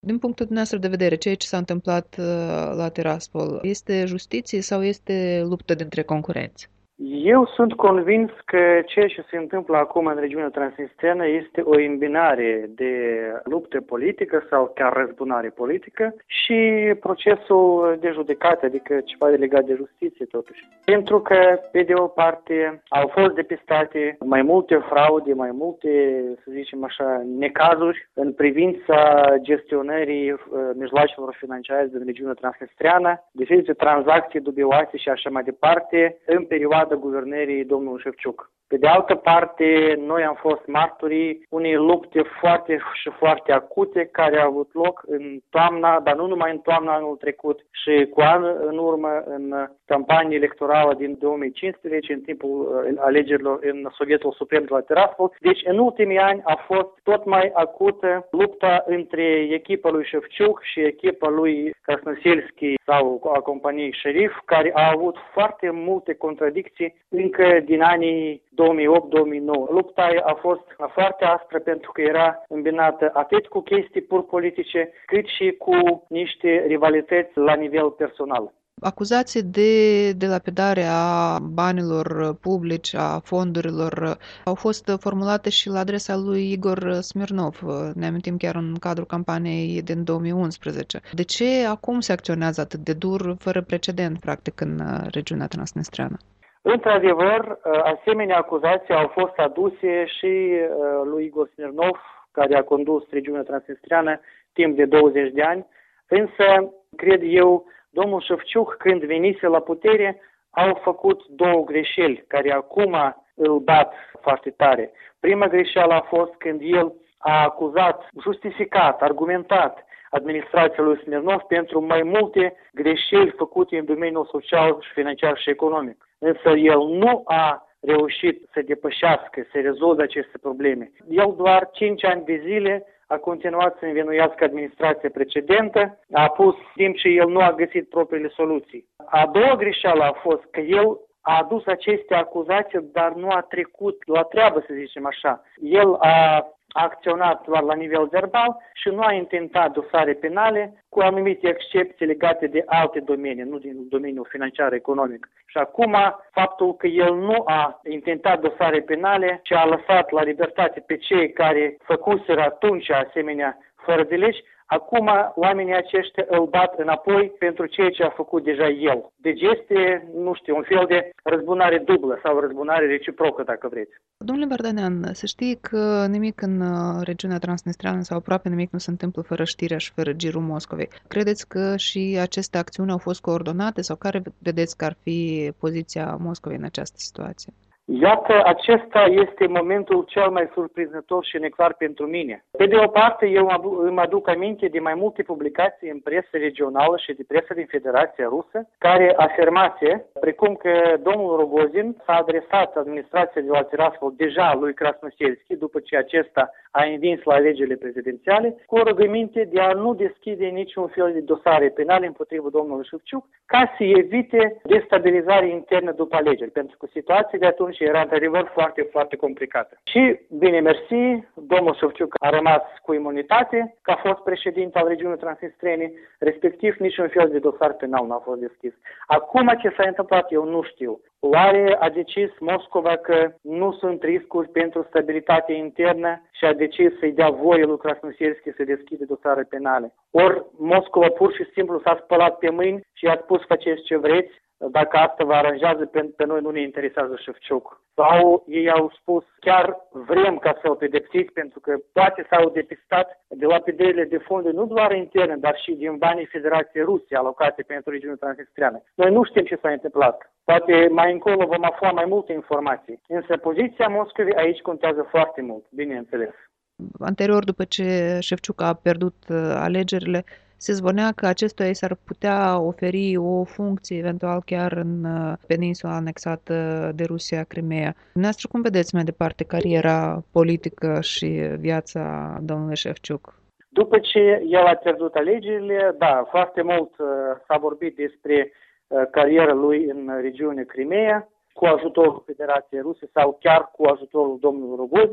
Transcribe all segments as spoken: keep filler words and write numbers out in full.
Din punctul dumneavoastră de vedere, ceea ce s-a întâmplat uh, la Tiraspol, este justiție sau este luptă dintre concurenți? Eu sunt convins că ceea ce se întâmplă acum în regiunea transnistreană este o îmbinare de luptă politică sau chiar răzbunare politică și procesul de judecată, adică ceva legat de justiție totuși. Pentru că, pe de o parte, au fost depistate mai multe fraude, mai multe, să zicem așa, necazuri în privința gestionării uh, mijloacelor financiare din regiunea transnistreană, diferite tranzacții dubioase și așa mai departe, în perioada guvernării domnului Șefciuc. Pe de altă parte, noi am fost martorii unei lupte foarte și foarte acute care a avut loc în toamna, dar nu numai în toamna anul trecut, și cu an în urmă în campania electorală din două mii cincisprezece, în timpul alegerilor în Sovietul Suprem de la Tiraspol. Deci, în ultimii ani a fost tot mai acută lupta între echipa lui Șefciuc și echipa lui Krasnoselski sau a companiei Șerif, care a avut foarte multe contradicții încă din anii două mii opt două mii nouă. Lupta a fost foarte aspră pentru că era îmbinată atât cu chestii pur politice, cât și cu niște rivalități la nivel personal. Acuzații de, de lapidare a banilor publici, a fondurilor, au fost formulate și la adresa lui Igor Smirnov. Ne amintim chiar în cadrul campaniei din două mii unsprezece. De ce acum se acționează atât de dur, fără precedent, practic, în regiunea transnistreană? Într-adevăr, asemenea acuzații au fost aduse și lui Igor Smirnov, care a condus regiunea transnistreană timp de douăzeci de ani, însă, cred eu, domnul Șefciuc, când venise la putere, au făcut două greșeli care acum îl bat foarte tare. Prima greșeală a fost când el a acuzat, justificat, argumentat administrația lui Smirnov pentru mai multe greșeli făcute în domeniul social și financiar și economic. Însă el nu a reușit să depășească, să rezolve aceste probleme. El doar cinci ani de zile a continuat să învinuiască administrația precedentă, a pus timp și el nu a găsit propriile soluții. A doua greșeală a fost că el a adus aceste acuzații, dar nu a trecut la treabă, să zicem așa. El a acționat doar la nivel verbal și nu a intentat dosare penale, cu anumite excepții legate de alte domenii, nu din domeniul financiar-economic. Și acum, faptul că el nu a intentat dosare penale și a lăsat la libertate pe cei care făcuseră atunci asemenea fără de legi, acum oamenii aceștia îl bat înapoi pentru ceea ce a făcut deja el. Deci este, nu știu, un fel de răzbunare dublă sau răzbunare reciprocă, dacă vreți. Domnule Vardanean, să știi că nimic în regiunea transnistreană sau aproape nimic nu se întâmplă fără știrea și fără girul Moscovei. Credeți că și aceste acțiuni au fost coordonate sau care vedeți că ar fi poziția Moscovei în această situație? Iată, acesta este momentul cel mai surprinzător și neclar pentru mine. Pe de o parte, eu îmi aduc aminte de mai multe publicații în presă regională și de presă din Federația Rusă, care afirmase, precum că domnul Rogozin s-a adresat administrației de la Tiraspol deja lui Krasnoselski, după ce acesta a învins la alegerile prezidențiale, cu o rugăminte de a nu deschide niciun fel de dosare penale împotriva domnului Șefciuc, ca să evite destabilizarea internă după alegeri, pentru că situația de atunci era într-adevăr foarte, foarte complicată. Și, bine mersi, domnul Șefciuc a rămas cu imunitate, că a fost președinte al regiunii transnistrene, respectiv niciun fel de dosar penal nu a fost deschis. Acum ce s-a întâmplat, eu nu știu. Oare a decis Moscova că nu sunt riscuri pentru stabilitatea internă și a decis să-i dea voie lui Krasnoselski să deschide dosare penale? Ori Moscova pur și simplu s-a spălat pe mâini și a spus faceți ce vreți, dacă asta vă aranjează, pe, pe noi nu ne interesează Șefciuc. Sau ei au spus, chiar vrem ca să-l pedepsiți, pentru că toate s-au depistat de lapidările de fonduri, nu doar interne, dar și din banii Federației Ruse alocate pentru regiunea transnistreană. Noi nu știm ce s-a întâmplat. Poate mai încolo vom afla mai multe informații. Însă poziția Moscovei aici contează foarte mult, bineînțeles. Anterior, după ce Șefciuc a pierdut alegerile, se zvonea că acestuia i s-ar putea oferi o funcție, eventual chiar în peninsula anexată de Rusia, Crimea. Dumneavoastră, cum vedeți mai departe cariera politică și viața domnului Șefciuc? După ce el a pierdut alegerile, da, foarte mult uh, s-a vorbit despre uh, cariera lui în regiunea Crimea, cu ajutorul Federației Ruse sau chiar cu ajutorul domnului Rogozin.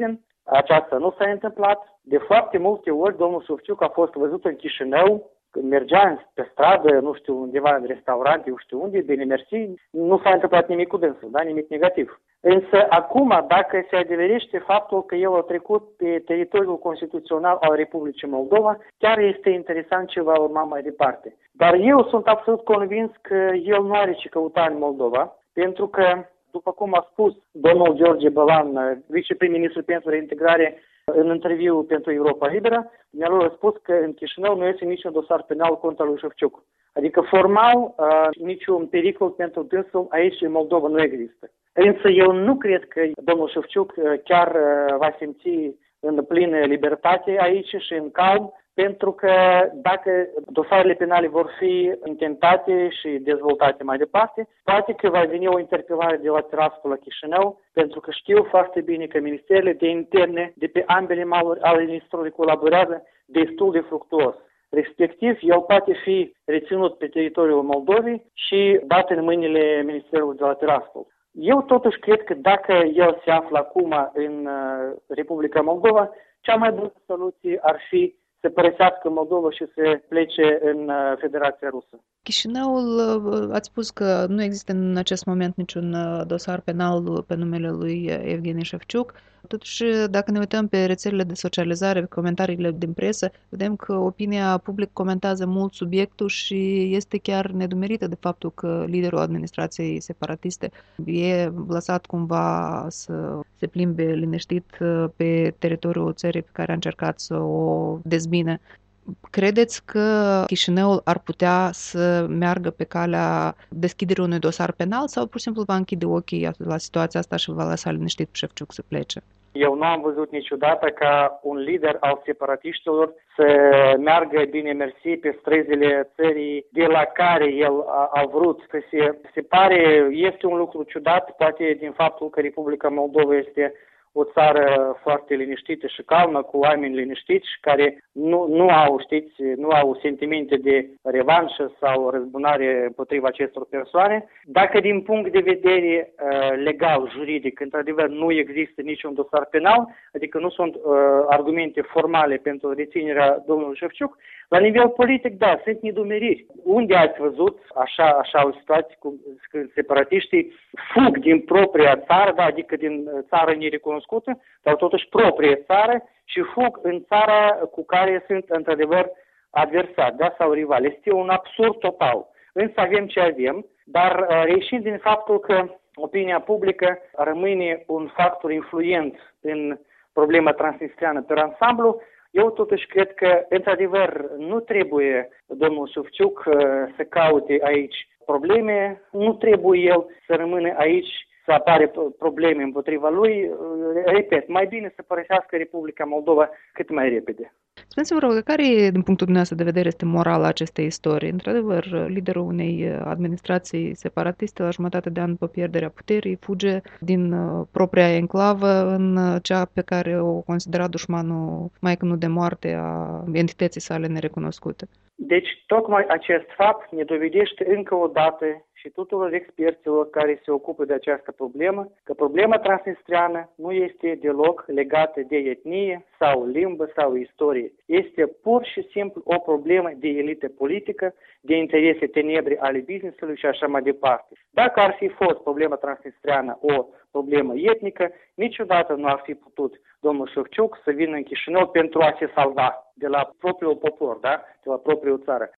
Aceasta nu s-a întâmplat. De foarte multe ori domnul Șefčuc a fost văzut în Chișinău, când mergea pe stradă, nu știu, undeva în restaurante, nu știu unde, bine mersi, nu s-a întâmplat nimic cu dânsul, da? Nimic negativ. Însă acum, dacă se adeverește faptul că el a trecut pe teritoriul constituțional al Republicii Moldova, chiar este interesant ce va urma mai departe. Dar eu sunt absolut convins că el nu are ce căuta în Moldova, pentru că, după cum a spus domnul George Bălan, viceprim-ministru pentru reintegrare, în interviu pentru Europa Liberă, mi-a spus că în Chișinău nu este niciun dosar penal contra lui Șefčuc. Adică formal uh, niciun pericol pentru dânsul aici în Moldova nu există. Însă eu nu cred că domnul Șefčuc chiar uh, va simți în plină libertate aici și în calm, pentru că dacă dosarele penale vor fi intentate și dezvoltate mai departe, poate că va veni o interpelare de la Tiraspol la Chișinău, pentru că știu foarte bine că ministerele de interne de pe ambele maluri ale ministrului colaborează destul de fructuos. Respectiv, el poate fi reținut pe teritoriul Moldovei și dat în mâinile ministerului de la Tiraspol. Eu totuși cred că dacă el se află acum în Republica Moldova, cea mai bună soluție ar fi să părăsească Moldova și să plece în Federația Rusă. Chișinăul, ați spus că nu există în acest moment niciun dosar penal pe numele lui Evgeni Șefčuc. Totuși, dacă ne uităm pe rețelele de socializare, pe comentariile din presă, vedem că opinia publică comentează mult subiectul și este chiar nedumerită de faptul că liderul administrației separatiste e lăsat cumva să se plimbe liniștit pe teritoriul țării pe care a încercat să o dezbine. Credeți că Chișinăul ar putea să meargă pe calea deschiderii unui dosar penal sau pur și simplu va închide ochii la situația asta și va lăsa liniștit pe Șefčuc să plece? Eu nu am văzut niciodată ca un lider al separatiștilor să meargă bine mersi pe străzile țării de la care el a, a vrut să se, se pare, este un lucru ciudat, poate din faptul că Republica Moldova este o țară foarte liniștită și calmă, cu oameni liniștiți care nu, nu au, știți, nu au sentimente de revanșă sau răzbunare împotriva acestor persoane. Dacă din punct de vedere uh, legal, juridic, într-adevăr nu există niciun dosar penal, adică nu sunt uh, argumente formale pentru reținerea domnului Șefčuc, la nivel politic, da, sunt nedumeriri. Unde ați văzut așa, așa o situație cu când separatiștii fug din propria țară, da, adică din țară nerecunoscută, dar totuși proprie țară și fug în țara cu care sunt într-adevăr adversari, da, sau rivali. Este un absurd total. Însă avem ce avem, dar reieșind din faptul că opinia publică rămâne un factor influent în problema transnistriană pe ansamblu, eu totuși cred că, într-adevăr, nu trebuie domnul Șefčuc să caute aici probleme, nu trebuie el să rămână aici să apare probleme împotriva lui. Repet, mai bine să părăsească Republica Moldova cât mai repede. Spuneți-vă, rog, care, din punctul dumneavoastră de vedere, este morala acestei istorii? Într-adevăr, liderul unei administrații separatiste, la jumătate de an după pierderea puterii, fuge din propria enclavă în cea pe care o considera dușmanul mai că nu de moarte a entității sale nerecunoscute. Deci, tocmai acest fapt ne dovedește încă o dată și tuturor experților care se ocupă de această problemă, că problema transnistriană nu este deloc legată de etnie sau limbă sau istorie. Este pur și simplu o problemă de elită politică, de interese tenebre ale business-ului și așa mai departe. Dacă ar fi fost problema transnistriană o problemă etnică, niciodată nu ar fi putut domnul Șefčuc să vină în Chișinău pentru a se salva de la propriul popor, da? De la propriul țară.